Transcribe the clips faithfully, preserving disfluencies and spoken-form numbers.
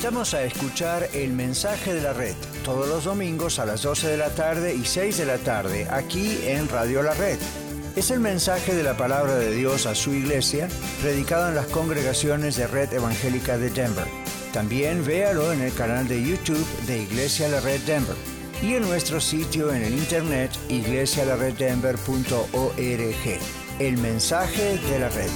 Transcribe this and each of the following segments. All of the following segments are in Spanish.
invitamos a escuchar El Mensaje de la Red todos los domingos a las doce de la tarde y seis de la tarde aquí en Radio La Red. Es el mensaje de la palabra de Dios a su iglesia, predicado en las congregaciones de Red Evangélica de Denver. También véalo en el canal de YouTube de Iglesia La Red Denver y en nuestro sitio en el internet iglesia la red denver punto org. El Mensaje de la Red.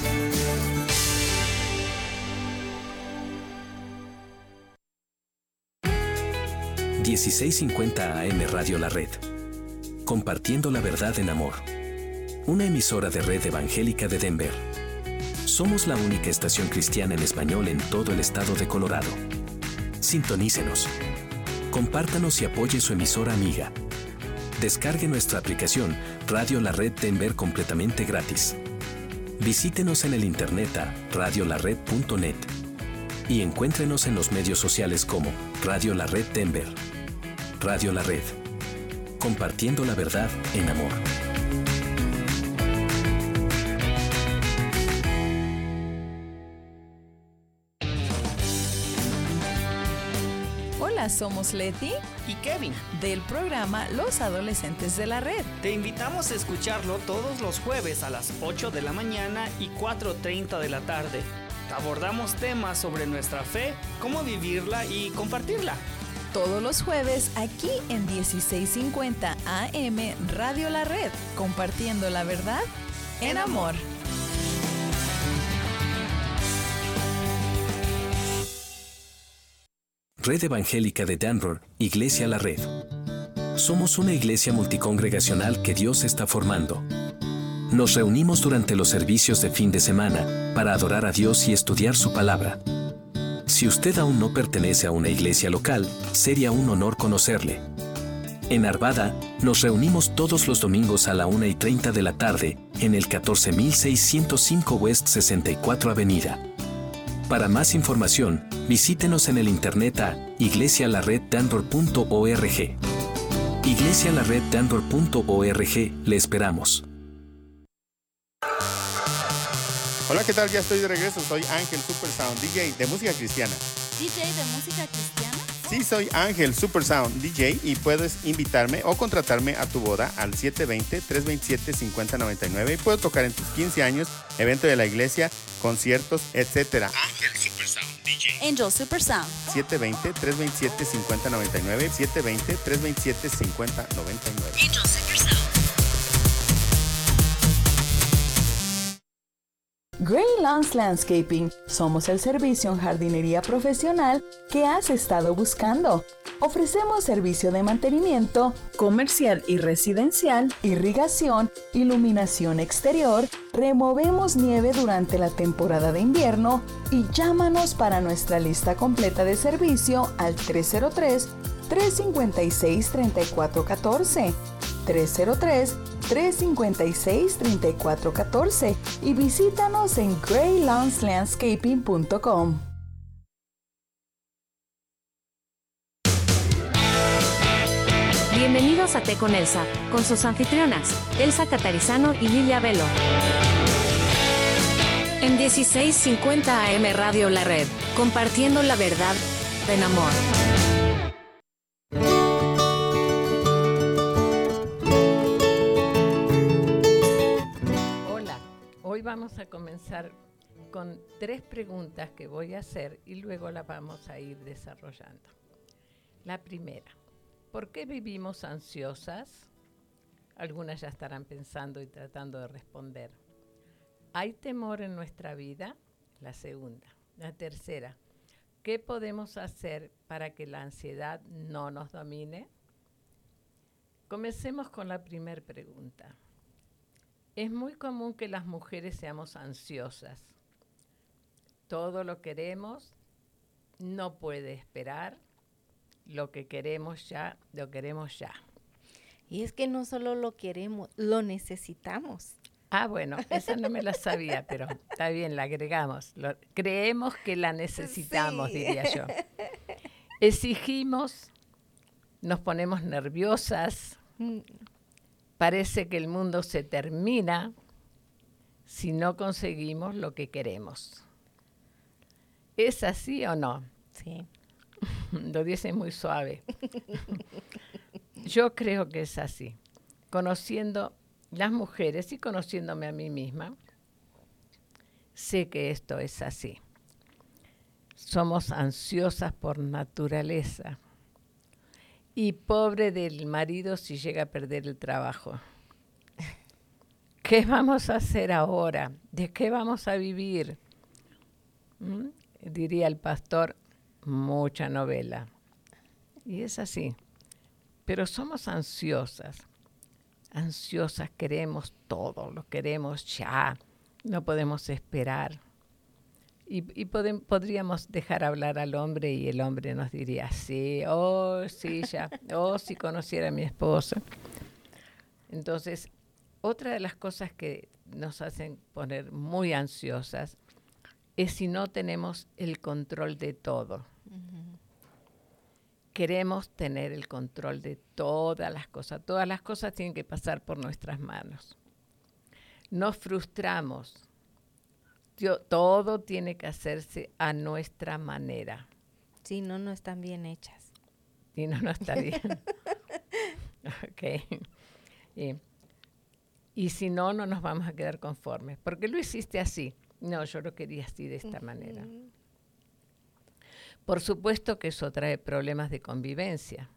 dieciséis cincuenta A M Radio La Red. Compartiendo la verdad en amor. Una emisora de Red Evangélica de Denver. Somos la única estación cristiana en español en todo el estado de Colorado. Sintonícenos. Compártanos y apoye su emisora amiga. Descargue nuestra aplicación Radio La Red Denver completamente gratis. Visítenos en el internet a radio la red punto net y encuéntrenos en los medios sociales como Radio La Red Denver. Radio La Red. Compartiendo la verdad en amor. Hola, somos Leti y Kevin del programa Los Adolescentes de la Red. Te invitamos a escucharlo todos los jueves a las ocho de la mañana y cuatro treinta de la tarde. Abordamos temas sobre nuestra fe, cómo vivirla y compartirla. Todos los jueves aquí en dieciséis cincuenta A M Radio La Red, compartiendo la verdad en amor. Red Evangélica de Denver, Iglesia La Red. Somos una iglesia multicongregacional que Dios está formando. Nos reunimos durante los servicios de fin de semana para adorar a Dios y estudiar su palabra. Si usted aún no pertenece a una iglesia local, sería un honor conocerle. En Arvada, nos reunimos todos los domingos a la una y treinta de la tarde en el catorce mil seiscientos cinco West sesenta y cuatro Avenida. Para más información, visítenos en el internet a iglesia la red denver punto org. iglesia la red denver punto org, le esperamos. Hola, ¿qué tal? Ya estoy de regreso. Soy Ángel Super Sound, D J de música cristiana. ¿D J de música cristiana? Sí, soy Ángel Super Sound, D J, y puedes invitarme o contratarme a tu boda al siete dos cero, tres dos siete, cinco cero nueve nueve y puedo tocar en tus quince años, evento de la iglesia, conciertos, etcétera. Ángel Super Sound, D J. Angel Super Sound. siete dos cero, tres dos siete, cinco cero nueve nueve, siete dos cero, tres dos siete, cinco cero nueve nueve. Angel Super Sound. Gray Lawns Landscaping. Somos el servicio en jardinería profesional que has estado buscando. Ofrecemos servicio de mantenimiento comercial y residencial, irrigación, iluminación exterior, removemos nieve durante la temporada de invierno y llámanos para nuestra lista completa de servicio al tres cero tres, tres cinco seis, tres cuatro uno cuatro. tres cero tres, tres cinco seis, tres cuatro uno cuatro y visítanos en gray lawns landscaping punto com. Bienvenidos a Té con Elsa, con sus anfitrionas, Elsa Catarizano y Lilia Velo. En dieciséis cincuenta A M Radio La Red, compartiendo la verdad en amor. Hola, hoy vamos a comenzar con tres preguntas que voy a hacer y luego las vamos a ir desarrollando. La primera, ¿por qué vivimos ansiosas? Algunas ya estarán pensando y tratando de responder. ¿Hay temor en nuestra vida? La segunda. La tercera, ¿qué podemos hacer para que la ansiedad no nos domine? Comencemos con la primera pregunta. Es muy común que las mujeres seamos ansiosas. Todo lo queremos, no puede esperar. Lo que queremos ya, lo queremos ya. Y es que no solo lo queremos, lo necesitamos. Ah, bueno, esa no me la sabía, pero está bien, la agregamos. Lo, creemos que la necesitamos, sí. Diría yo. Exigimos, nos ponemos nerviosas, mm. Parece que el mundo se termina si no conseguimos lo que queremos. ¿Es así o no? Sí. Lo dice muy suave. Yo creo que es así. Conociendo las mujeres y conociéndome a mí misma, sé que esto es así. Somos ansiosas por naturaleza. Y pobre del marido si llega a perder el trabajo. ¿Qué vamos a hacer ahora? ¿De qué vamos a vivir? ¿Mm? Diría el pastor, mucha novela. Y es así. Pero somos ansiosas. Ansiosas, queremos todo, lo queremos ya. No podemos esperar. Y, y podem, podríamos dejar hablar al hombre y el hombre nos diría, sí, oh, sí, ya, oh, si conociera a mi esposa. Entonces, otra de las cosas que nos hacen poner muy ansiosas es si no tenemos el control de todo. Uh-huh. Queremos tener el control de todas las cosas. Todas las cosas tienen que pasar por nuestras manos. Nos frustramos. Yo, todo tiene que hacerse a nuestra manera. Si no, no están bien hechas. Si no, no está bien. Ok. Y, y si no, no nos vamos a quedar conformes. ¿Por qué lo hiciste así? No, yo lo quería así, de esta uh-huh. manera. Por supuesto que eso trae problemas de convivencia,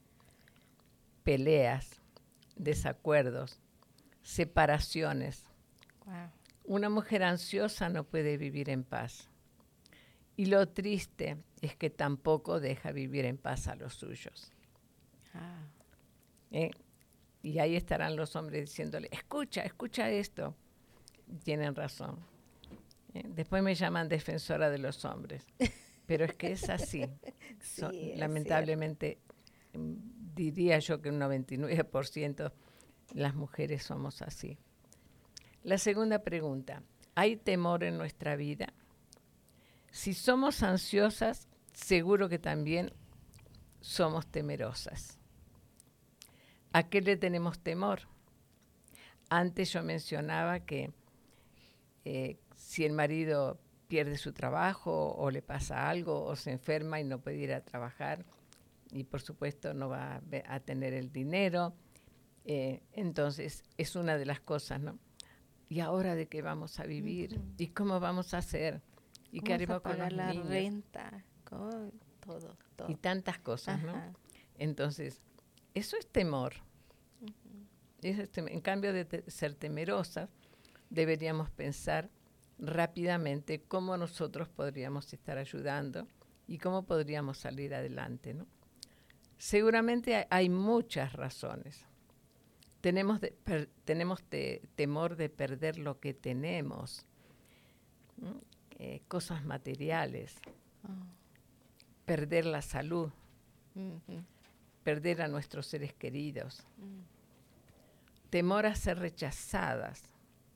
peleas, desacuerdos, separaciones. Wow. Una mujer ansiosa no puede vivir en paz. Y lo triste es que tampoco deja vivir en paz a los suyos. Ah. ¿Eh? Y ahí estarán los hombres diciéndole, escucha, escucha esto. Tienen razón. ¿Eh? Después me llaman defensora de los hombres. Pero es que es así. Sí, Son, es lamentablemente, cierto. Diría yo que un noventa y nueve por ciento las mujeres somos así. La segunda pregunta, ¿hay temor en nuestra vida? Si somos ansiosas, seguro que también somos temerosas. ¿A qué le tenemos temor? Antes yo mencionaba que eh, si el marido pierde su trabajo o le pasa algo o se enferma y no puede ir a trabajar y por supuesto no va a, a tener el dinero, eh, entonces es una de las cosas, ¿no? ¿Y ahora de qué vamos a vivir? Uh-huh. ¿Y cómo vamos a hacer? ¿Y qué haremos con los la niños? Renta, con todo, todo. Y tantas cosas, Ajá. ¿no? Entonces, eso es temor. Uh-huh. Eso es tem- en cambio de te- ser temerosas, deberíamos pensar rápidamente cómo nosotros podríamos estar ayudando y cómo podríamos salir adelante, ¿no? Seguramente hay, hay muchas razones. Tenemos, de, per, tenemos te, temor de perder lo que tenemos, ¿no? eh, cosas materiales, oh. perder la salud, uh-huh. perder a nuestros seres queridos, uh-huh. temor a ser rechazadas,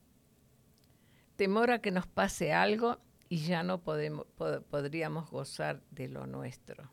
temor a que nos pase algo y ya no podemos, pod- podríamos gozar de lo nuestro.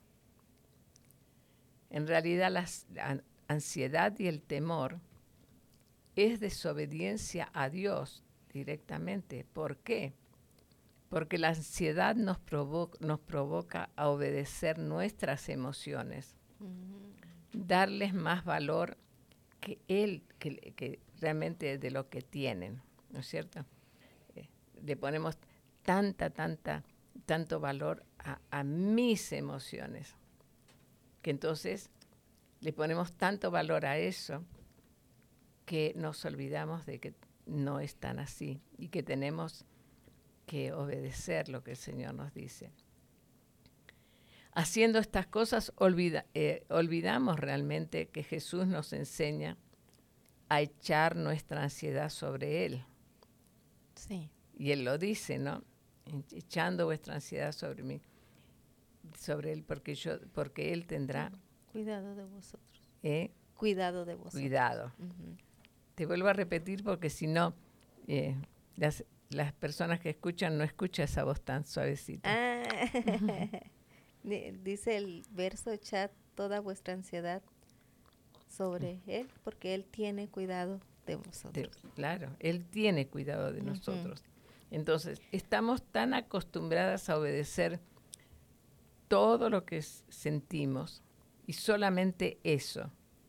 En realidad la ansiedad y el temor es desobediencia a Dios directamente. ¿Por qué? Porque la ansiedad nos provoca, nos provoca a obedecer nuestras emociones, uh-huh. darles más valor que él, que, que realmente de lo que tienen, ¿no es cierto? Eh, le ponemos tanta, tanta, tanto valor a, a mis emociones, que entonces le ponemos tanto valor a eso que nos olvidamos de que no es tan así y que tenemos que obedecer lo que el Señor nos dice. Haciendo estas cosas olvida, eh, olvidamos realmente que Jesús nos enseña a echar nuestra ansiedad sobre Él. Sí. Y Él lo dice, ¿no? Echando vuestra ansiedad sobre mí, sobre Él, porque yo, porque Él tendrá cuidado de vosotros. ¿Eh? Cuidado de vosotros. Cuidado. Uh-huh. Te vuelvo a repetir porque si no, eh, las, las personas que escuchan no escuchan esa voz tan suavecita. Ah. Dice el verso, echad toda vuestra ansiedad sobre Él, porque Él tiene cuidado de vosotros. De, claro, Él tiene cuidado de uh-huh. nosotros. Entonces, estamos tan acostumbradas a obedecer todo lo que s- sentimos y solamente eso.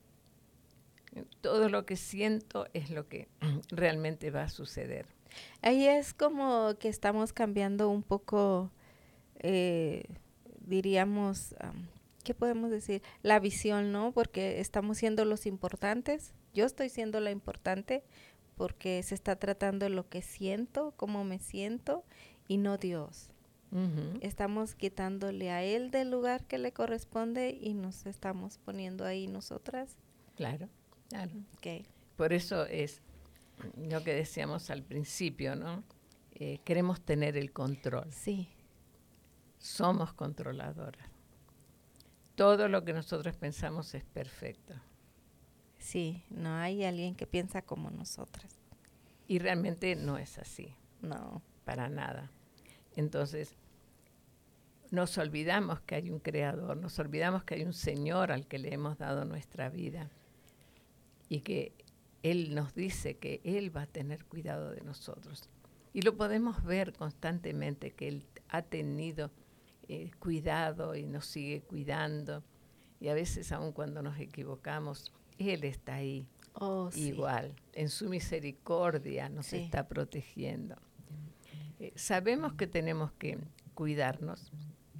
Todo lo que siento es lo que realmente va a suceder. Ahí es como que estamos cambiando un poco, eh, diríamos, um, ¿qué podemos decir? La visión, ¿no? Porque estamos siendo los importantes. Yo estoy siendo la importante porque se está tratando lo que siento, cómo me siento y no Dios. Ujú. Estamos quitándole a Él del lugar que le corresponde y nos estamos poniendo ahí nosotras. Claro, claro. Okay. Por eso es lo que decíamos al principio, ¿no? Eh, queremos tener el control. Sí, Somos controladoras. Todo lo que nosotros pensamos es perfecto. sí, no hay alguien que piensa como nosotras. Y realmente no es así, No. para nada. Entonces, nos olvidamos que hay un creador, nos olvidamos que hay un Señor al que le hemos dado nuestra vida y que Él nos dice que Él va a tener cuidado de nosotros. Y lo podemos ver constantemente, que Él ha tenido eh, cuidado y nos sigue cuidando. Y a veces, aun cuando nos equivocamos, Él está ahí, Oh, sí. igual. En su misericordia nos Sí. está protegiendo. Eh, sabemos que tenemos que cuidarnos,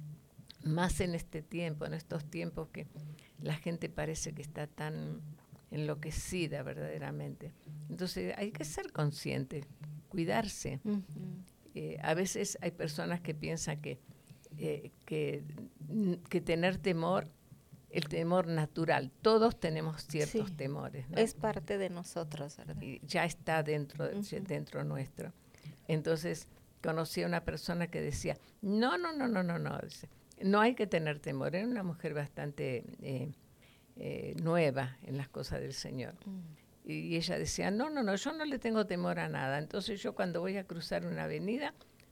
más en este tiempo, en estos tiempos que la gente parece que está tan enloquecida verdaderamente. Entonces hay que ser consciente, cuidarse. Ujú. Eh, a veces hay personas que piensan que, eh, que, n- que tener temor, el temor natural, todos tenemos ciertos Sí. temores, ¿no? Es parte de nosotros, ¿verdad? Y ya está dentro, de- Ujú. dentro nuestro. Entonces conocí a una persona que decía, no, no, no, no, no, no, dice, no hay que tener temor. Era una mujer bastante eh, eh, nueva en las cosas del Señor. Mm. Y ella decía, no, no, no, yo no le tengo temor a nada. Entonces yo cuando voy a cruzar una avenida,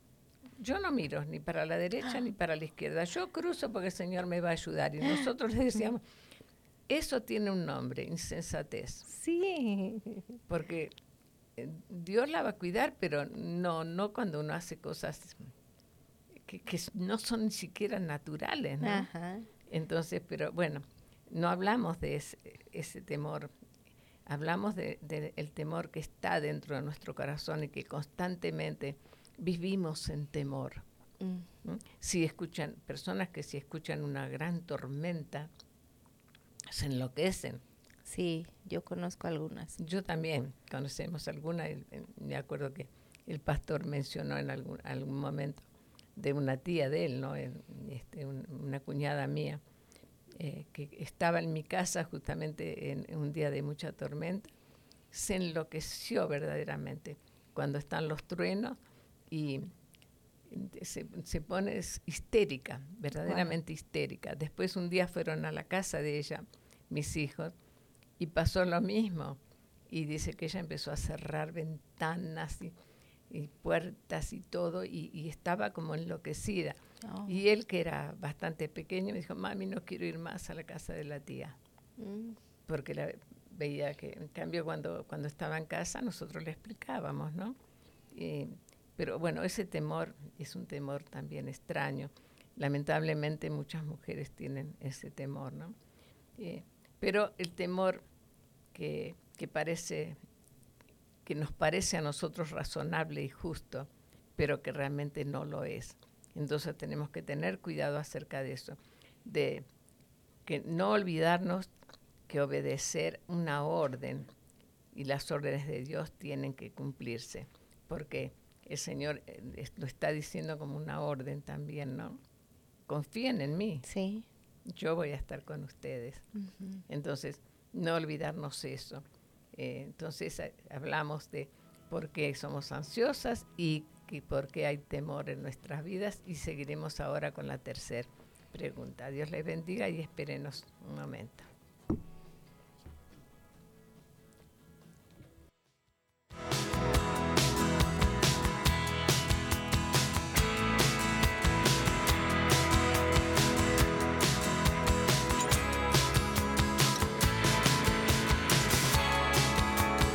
yo no miro ni para la derecha ni para la izquierda. Yo cruzo porque el Señor me va a ayudar. Y nosotros le decíamos, eso tiene un nombre, insensatez. Sí. Porque eh, Dios la va a cuidar, pero no, no cuando uno hace cosas que, que s- no son ni siquiera naturales, ¿no? Ajá. Entonces, pero bueno, no hablamos de ese, ese temor, hablamos del de, el temor que está dentro de nuestro corazón y que constantemente vivimos en temor. Mm. ¿no? Si escuchan, personas que si escuchan una gran tormenta, se enloquecen. Sí, yo conozco algunas. Yo también, conocemos alguna, y, eh, me acuerdo que el pastor mencionó en algún, algún momento de una tía de él, ¿no? En- este, un- una cuñada mía, eh, que estaba en mi casa justamente en, en un día de mucha tormenta, se enloqueció verdaderamente cuando están los truenos y se, se pone es- histérica, verdaderamente histérica. Después un día fueron a la casa de ella, mis hijos, y pasó lo mismo. Y dice que ella empezó a cerrar ventanas y, y puertas y todo, y, y estaba como enloquecida. Oh. Y él, que era bastante pequeño, me dijo, mami, no quiero ir más a la casa de la tía. Mm. Porque la, veía que, en cambio, cuando, cuando estaba en casa, nosotros le explicábamos, ¿no? Eh, pero bueno, ese temor es un temor también extraño. Lamentablemente muchas mujeres tienen ese temor, ¿no? Eh, pero el temor que, que parece, que nos parece a nosotros razonable y justo, pero que realmente no lo es. Entonces tenemos que tener cuidado acerca de eso, de que no olvidarnos que obedecer una orden y las órdenes de Dios tienen que cumplirse, porque el Señor eh, es- lo está diciendo como una orden también, ¿no? Confíen en mí, Sí. yo voy a estar con ustedes. Ujú. Entonces, no olvidarnos eso. Eh, entonces, a- hablamos de por qué somos ansiosas y que por qué hay temor en nuestras vidas, y seguiremos ahora con la tercera pregunta. Dios les bendiga y espérenos un momento.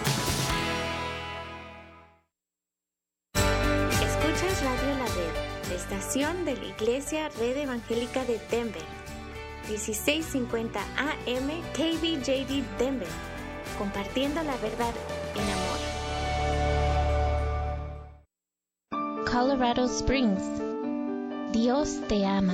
Escuchas Radio La Red, de estación de la Iglesia Red Evangélica de Denver, dieciséis cincuenta A M K B J D Denver, compartiendo la verdad en amor. Colorado Springs, Dios te ama.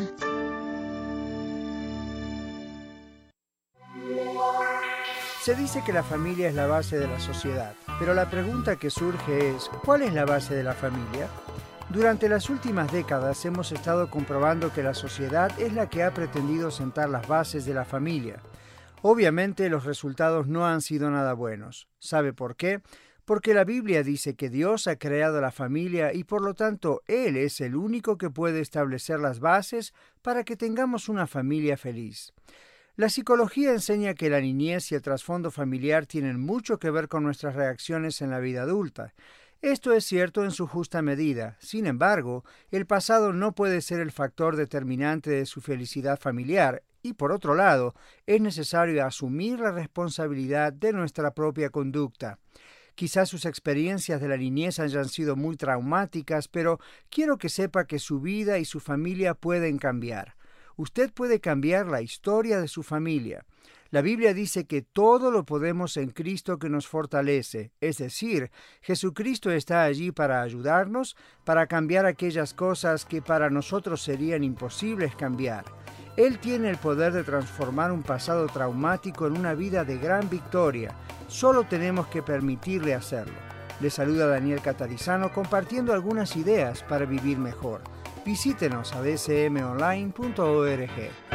Se dice que la familia es la base de la sociedad, pero la pregunta que surge es, ¿cuál es la base de la familia? Durante las últimas décadas hemos estado comprobando que la sociedad es la que ha pretendido sentar las bases de la familia. Obviamente los resultados no han sido nada buenos. ¿Sabe por qué? Porque la Biblia dice que Dios ha creado la familia y por lo tanto Él es el único que puede establecer las bases para que tengamos una familia feliz. La psicología enseña que la niñez y el trasfondo familiar tienen mucho que ver con nuestras reacciones en la vida adulta. Esto es cierto en su justa medida. Sin embargo, el pasado no puede ser el factor determinante de su felicidad familiar y, por otro lado, es necesario asumir la responsabilidad de nuestra propia conducta. Quizás sus experiencias de la niñez hayan sido muy traumáticas, pero quiero que sepa que su vida y su familia pueden cambiar. Usted puede cambiar la historia de su familia. La Biblia dice que todo lo podemos en Cristo que nos fortalece, es decir, Jesucristo está allí para ayudarnos, para cambiar aquellas cosas que para nosotros serían imposibles cambiar. Él tiene el poder de transformar un pasado traumático en una vida de gran victoria. Solo tenemos que permitirle hacerlo. Le saluda Daniel Catarizano compartiendo algunas ideas para vivir mejor. Visítenos a d c m online punto org.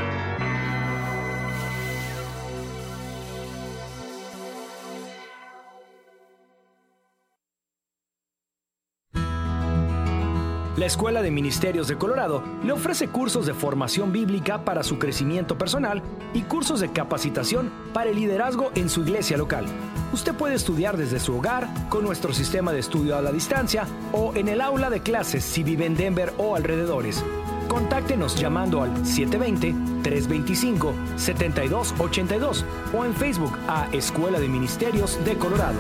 La Escuela de Ministerios de Colorado le ofrece cursos de formación bíblica para su crecimiento personal y cursos de capacitación para el liderazgo en su iglesia local. Usted puede estudiar desde su hogar con nuestro sistema de estudio a la distancia o en el aula de clases si vive en Denver o alrededores. Contáctenos llamando al siete dos cero, tres dos cinco, siete dos ocho dos o en Facebook a Escuela de Ministerios de Colorado.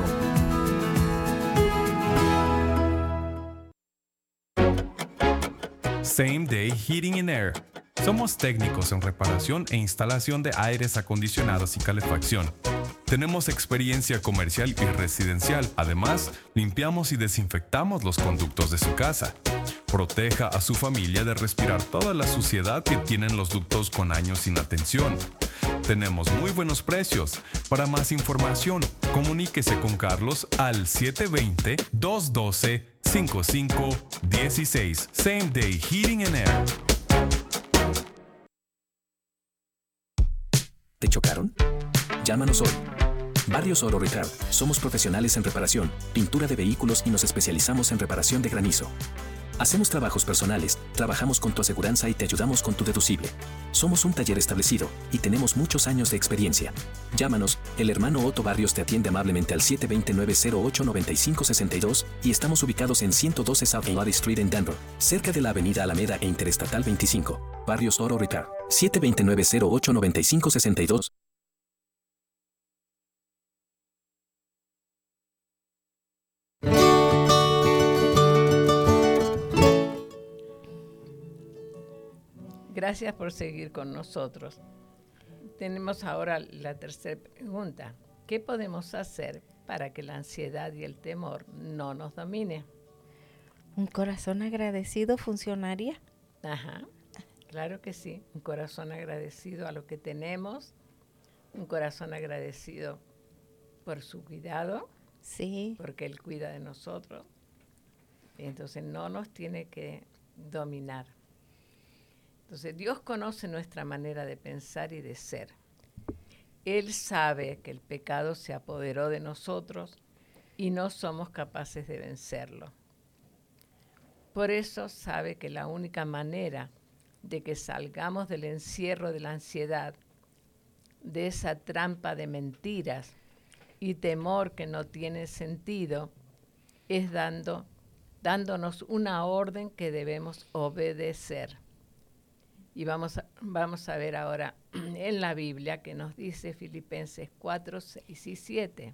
Same Day Heating and Air. Somos técnicos en reparación e instalación de aires acondicionados y calefacción. Tenemos experiencia comercial y residencial. Además, limpiamos y desinfectamos los conductos de su casa. Proteja a su familia de respirar toda la suciedad que tienen los ductos con años sin atención. Tenemos muy buenos precios. Para más información, comuníquese con Carlos al siete dos cero, dos uno dos, cinco cinco uno seis. Same Day Heating and Air. ¿Te chocaron? Llámanos hoy. Barrios Oro Repair. Somos profesionales en reparación, pintura de vehículos y nos especializamos en reparación de granizo. Hacemos trabajos personales, trabajamos con tu aseguranza y te ayudamos con tu deducible. Somos un taller establecido y tenemos muchos años de experiencia. Llámanos, el hermano Otto Barrios te atiende amablemente al siete dos cero, nueve cero ocho, nueve cinco seis dos y estamos ubicados en ciento doce South Lottie Street en Denver, cerca de la avenida Alameda e Interestatal veinticinco. Barrios Oro Repair. siete dos cero, nueve cero ocho, nueve cinco seis dos. Gracias por seguir con nosotros. Tenemos ahora la tercera pregunta. ¿Qué podemos hacer para que la ansiedad y el temor no nos domine? ¿Un corazón agradecido funcionaría? Ajá, claro que sí. Un corazón agradecido a lo que tenemos. Un corazón agradecido por su cuidado. Sí. Porque Él cuida de nosotros. Entonces no nos tiene que dominar. Entonces, Dios conoce nuestra manera de pensar y de ser. Él sabe que el pecado se apoderó de nosotros y no somos capaces de vencerlo. Por eso sabe que la única manera de que salgamos del encierro de la ansiedad, de esa trampa de mentiras y temor que no tiene sentido, es dando, dándonos una orden que debemos obedecer. Y vamos a, vamos a ver ahora en la Biblia que nos dice Filipenses cuatro, seis y siete.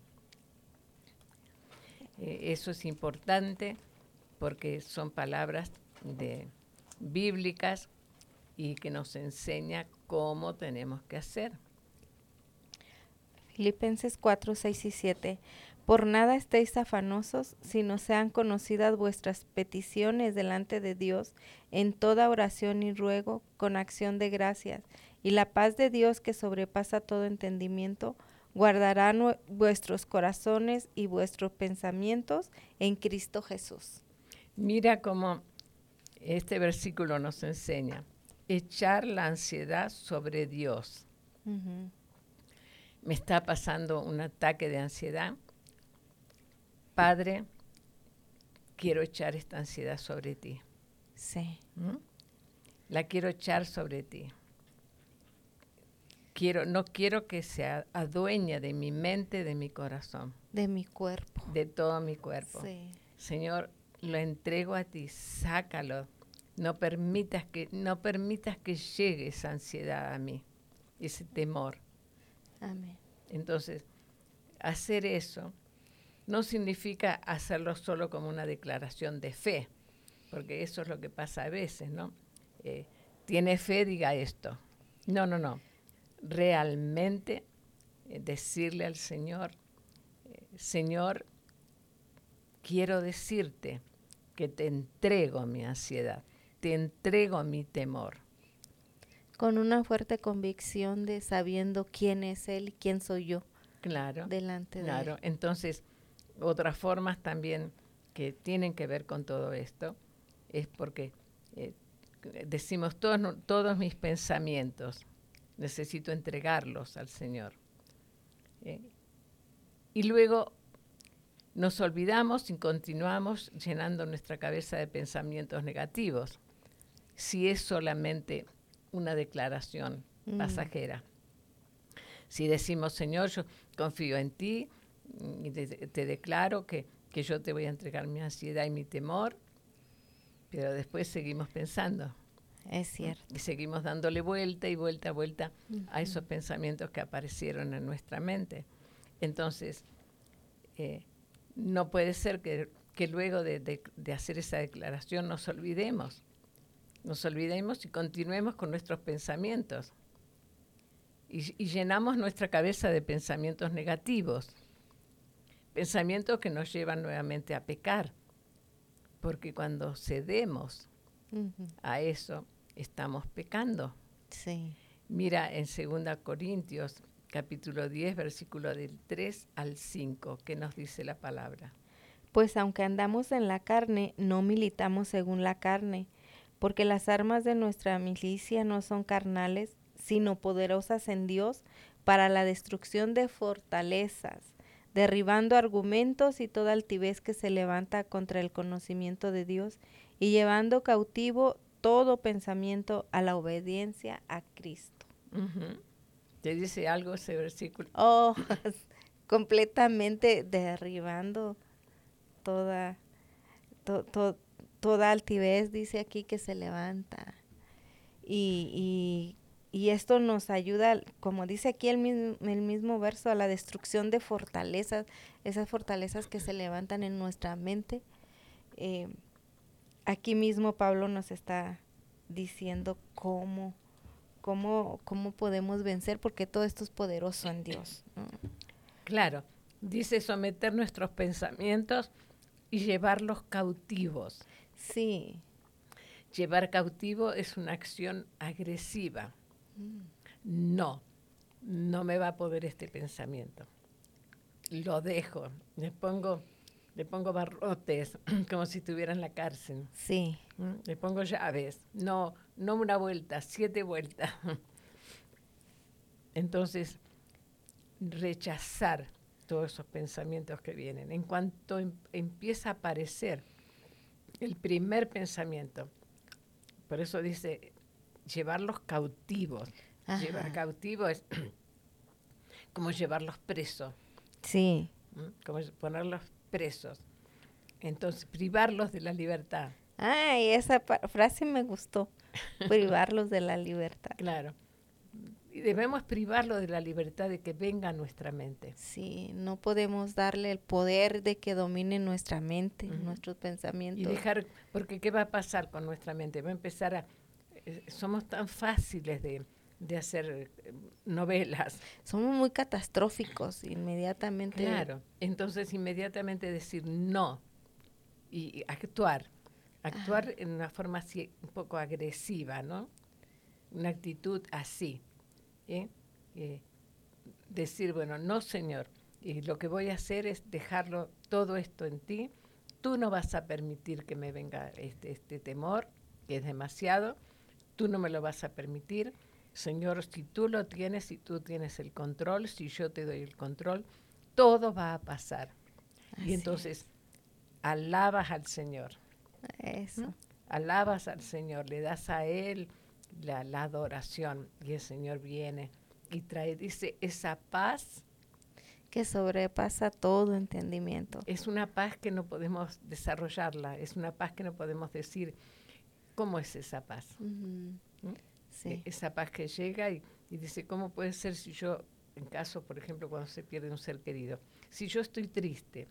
Eh, eso es importante porque son palabras de, bíblicas y que nos enseña cómo tenemos que hacer. Filipenses cuatro, seis y siete. Por nada estéis afanosos, sino sean conocidas vuestras peticiones delante de Dios en toda oración y ruego con acción de gracias. Y la paz de Dios, que sobrepasa todo entendimiento, guardará nu- vuestros corazones y vuestros pensamientos en Cristo Jesús. Mira cómo este versículo nos enseña. Echar la ansiedad sobre Dios. Uh-huh. Me está pasando un ataque de ansiedad. Padre, quiero echar esta ansiedad sobre ti. Sí. ¿Mm? La quiero echar sobre ti. Quiero, no quiero que se adueñe de mi mente, de mi corazón. De mi cuerpo. De todo mi cuerpo. Sí. Señor, lo entrego a ti, sácalo. No permitas que, no permitas que llegue esa ansiedad a mí, ese temor. Amén. Entonces, hacer eso no significa hacerlo solo como una declaración de fe, porque eso es lo que pasa a veces, ¿no? Eh, tiene fe, diga esto. No, no, no. Realmente eh, decirle al Señor, eh, Señor, quiero decirte que te entrego mi ansiedad, te entrego mi temor. Con una fuerte convicción de sabiendo quién es Él y quién soy yo. Claro. Delante claro. de Él. Entonces, otras formas también que tienen que ver con todo esto es porque eh, decimos todos, no, todos mis pensamientos, necesito entregarlos al Señor. Eh, y luego nos olvidamos y continuamos llenando nuestra cabeza de pensamientos negativos, si es solamente una declaración mm. pasajera. Si decimos, Señor, yo confío en ti y te, te declaro que, que yo te voy a entregar mi ansiedad y mi temor, pero después seguimos pensando. Es cierto. Y seguimos dándole vuelta y vuelta, vuelta uh-huh. a esos pensamientos que aparecieron en nuestra mente. Entonces, eh, no puede ser que, que luego de, de, de hacer esa declaración nos olvidemos. Nos olvidemos y continuemos con nuestros pensamientos. Y, y llenamos nuestra cabeza de pensamientos negativos. Pensamientos que nos llevan nuevamente a pecar. Porque cuando cedemos uh-huh. a eso, estamos pecando. Sí. Mira en segunda Corintios, capítulo diez, versículo del tres al cinco, ¿qué nos dice la palabra? Pues aunque andamos en la carne, no militamos según la carne, porque las armas de nuestra milicia no son carnales, sino poderosas en Dios para la destrucción de fortalezas, derribando argumentos y toda altivez que se levanta contra el conocimiento de Dios y llevando cautivo todo pensamiento a la obediencia a Cristo. Uh-huh. ¿Te dice algo ese versículo? Oh, completamente derribando toda, to, to, toda altivez, dice aquí, que se levanta. Y, y, y esto nos ayuda, como dice aquí el mismo, el mismo verso, a la destrucción de fortalezas, esas fortalezas que se levantan en nuestra mente. Eh, aquí mismo Pablo nos está diciendo cómo, cómo, cómo podemos vencer, porque todo esto es poderoso en Dios, ¿no? Claro, dice someter nuestros pensamientos y llevarlos cautivos. Sí. Llevar cautivo es una acción agresiva. Mm. No, no me va a poder este pensamiento. Lo dejo, le pongo, le pongo barrotes, como si estuviera en la cárcel. Sí. ¿Mm? Le pongo llaves. No, no una vuelta, siete vueltas. Entonces, rechazar todos esos pensamientos que vienen. En cuanto em- empieza a aparecer el primer pensamiento, por eso dice llevarlos cautivos. Ajá. Llevar cautivos es como llevarlos presos. Sí. ¿Mm? Como ponerlos presos. Entonces, privarlos de la libertad. Ay, esa pa- frase me gustó. Privarlos de la libertad. Claro. y debemos privarlo de la libertad de que venga a nuestra mente. Sí, no podemos darle el poder de que domine nuestra mente, uh-huh. nuestros pensamientos. Y dejar, porque ¿qué va a pasar con nuestra mente? Va a empezar a, eh, somos tan fáciles de, de hacer eh, novelas. Somos muy catastróficos, inmediatamente. Claro, entonces inmediatamente decir no y, y actuar, actuar Ajá. en una forma así, un poco agresiva, ¿no? Una actitud así. ¿Eh? Eh, decir, bueno, no Señor, y lo que voy a hacer es dejarlo todo esto en ti, tú no vas a permitir que me venga este, este temor, que es demasiado, tú no me lo vas a permitir, Señor, si tú lo tienes, si tú tienes el control, si yo te doy el control, todo va a pasar. Así y entonces, es. alabas al Señor. Eso. ¿no? Alabas al Señor, le das a Él La, la adoración y el Señor viene y trae, dice, esa paz que sobrepasa todo entendimiento. Es una paz que no podemos desarrollarla, es una paz que no podemos decir cómo es esa paz. Uh-huh. ¿Mm? Sí. Esa paz que llega y, y dice, ¿cómo puede ser si yo, en caso, por ejemplo, cuando se pierde un ser querido, si yo estoy triste,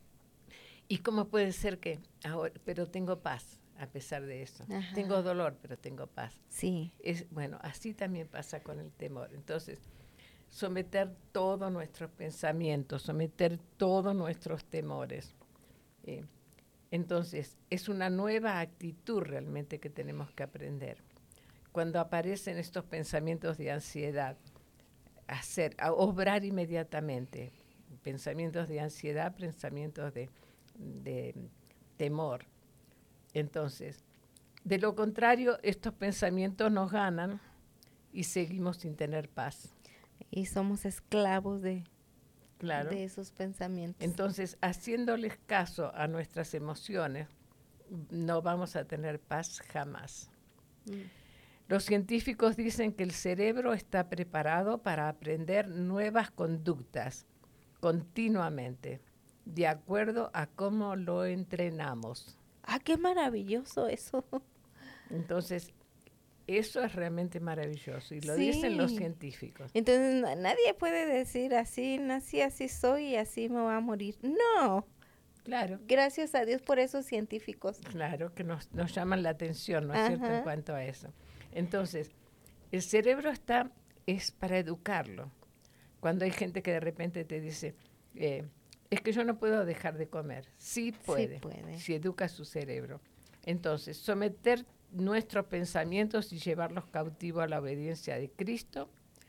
¿y cómo puede ser que ahora, pero tengo paz? A pesar de eso. Ajá. Tengo dolor, pero tengo paz. Sí. Es, bueno, así también pasa con el temor. Entonces, someter todos nuestros pensamientos, someter todos nuestros temores. Eh, entonces, es una nueva actitud realmente que tenemos que aprender. Cuando aparecen estos pensamientos de ansiedad, hacer, a obrar inmediatamente. Pensamientos de ansiedad, pensamientos de, de temor. Entonces, de lo contrario, estos pensamientos nos ganan y seguimos sin tener paz. Y somos esclavos de, claro. de esos pensamientos. Entonces, haciéndoles caso a nuestras emociones, no vamos a tener paz jamás. Mm. Los científicos dicen que el cerebro está preparado para aprender nuevas conductas continuamente, de acuerdo a cómo lo entrenamos. ¡Ah, qué maravilloso eso! Entonces, eso es realmente maravilloso y lo sí. dicen los científicos. Entonces, no, nadie puede decir así, nací, así soy y así me va a morir. ¡No! Claro. Gracias a Dios por esos científicos. Claro, que nos, nos llaman la atención, ¿no es cierto?, en cuanto a eso. Entonces, el cerebro está, es para educarlo. Cuando hay gente que de repente te dice... Eh, es que yo no puedo dejar de comer. Sí puede, sí puede, si educa su cerebro. Entonces, someter nuestros pensamientos y llevarlos cautivos a la obediencia de Cristo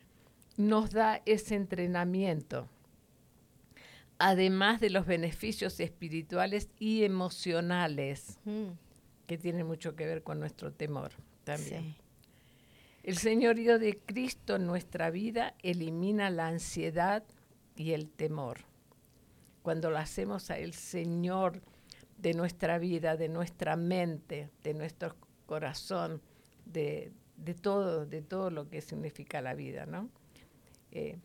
nos da ese entrenamiento, además de los beneficios espirituales y emocionales, mm. que tienen mucho que ver con nuestro temor también. Sí. El señorío de Cristo en nuestra vida elimina la ansiedad y el temor. Cuando lo hacemos a el Señor de nuestra vida, de nuestra mente, de nuestro corazón, de, de todo, de todo lo que significa la vida, ¿no? Eh,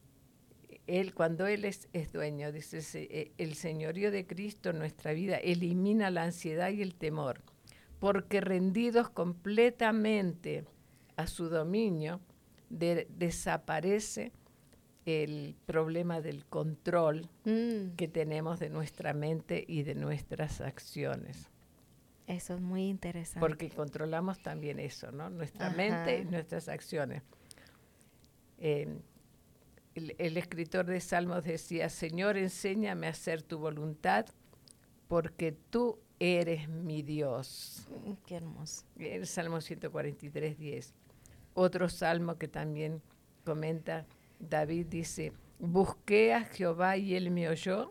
él, cuando Él es, es dueño, dice, eh, el señorío de Cristo en nuestra vida elimina la ansiedad y el temor, porque rendidos completamente a su dominio, de, desaparece el problema del control mm. que tenemos de nuestra mente y de nuestras acciones. Eso es muy interesante. Porque controlamos también eso, ¿no? Nuestra Ajá. mente y nuestras acciones. Eh, el, el escritor de Salmos decía, Señor, enséñame a hacer tu voluntad, porque tú eres mi Dios. Mm, qué hermoso. El Salmo ciento cuarenta y tres, diez. Otro salmo que también comenta, David dice, busqué a Jehová y él me oyó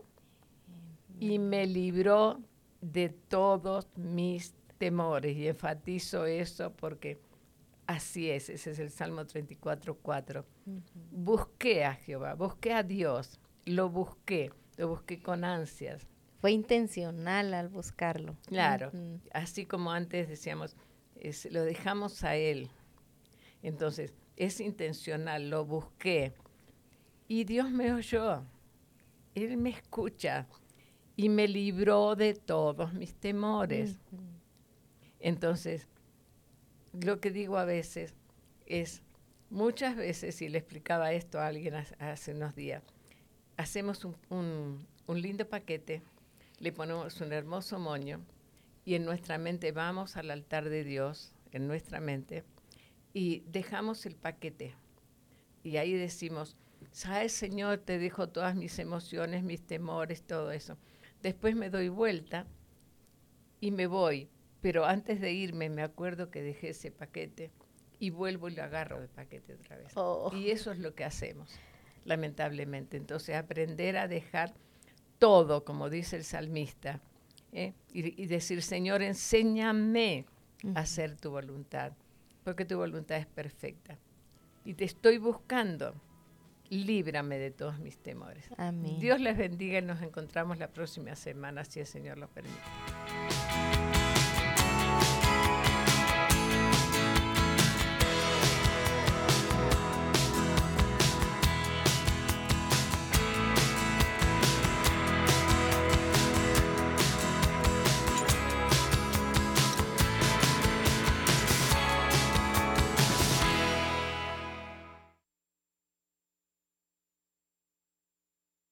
y me libró de todos mis temores. Y enfatizo eso porque así es, ese es el Salmo treinta y cuatro, cuatro. Uh-huh. Busqué a Jehová, busqué a Dios, lo busqué, lo busqué con ansias. Fue intencional al buscarlo. Claro, uh-huh. así como antes decíamos, es, lo dejamos a Él. Entonces, es intencional, lo busqué. Y Dios me oyó. Él me escucha y me libró de todos mis temores. Uh-huh. Entonces, lo que digo a veces es, Muchas veces, y le explicaba esto a alguien hace unos días, hacemos un, un, un lindo paquete, le ponemos un hermoso moño y en nuestra mente vamos al altar de Dios, en nuestra mente, y dejamos el paquete. Y ahí decimos, ¿sabes, Señor? Te dejo todas mis emociones, mis temores, todo eso. Después me doy vuelta y me voy, pero antes de irme me acuerdo que dejé ese paquete y vuelvo y lo agarro el paquete otra vez. Oh. Y eso es lo que hacemos, lamentablemente. Entonces, aprender a dejar todo, como dice el salmista, ¿eh? y, y decir, Señor, enséñame uh-huh. a hacer tu voluntad, porque tu voluntad es perfecta. Y te estoy buscando, líbrame de todos mis temores. Amén. Dios les bendiga y nos encontramos la próxima semana, si el Señor lo permite.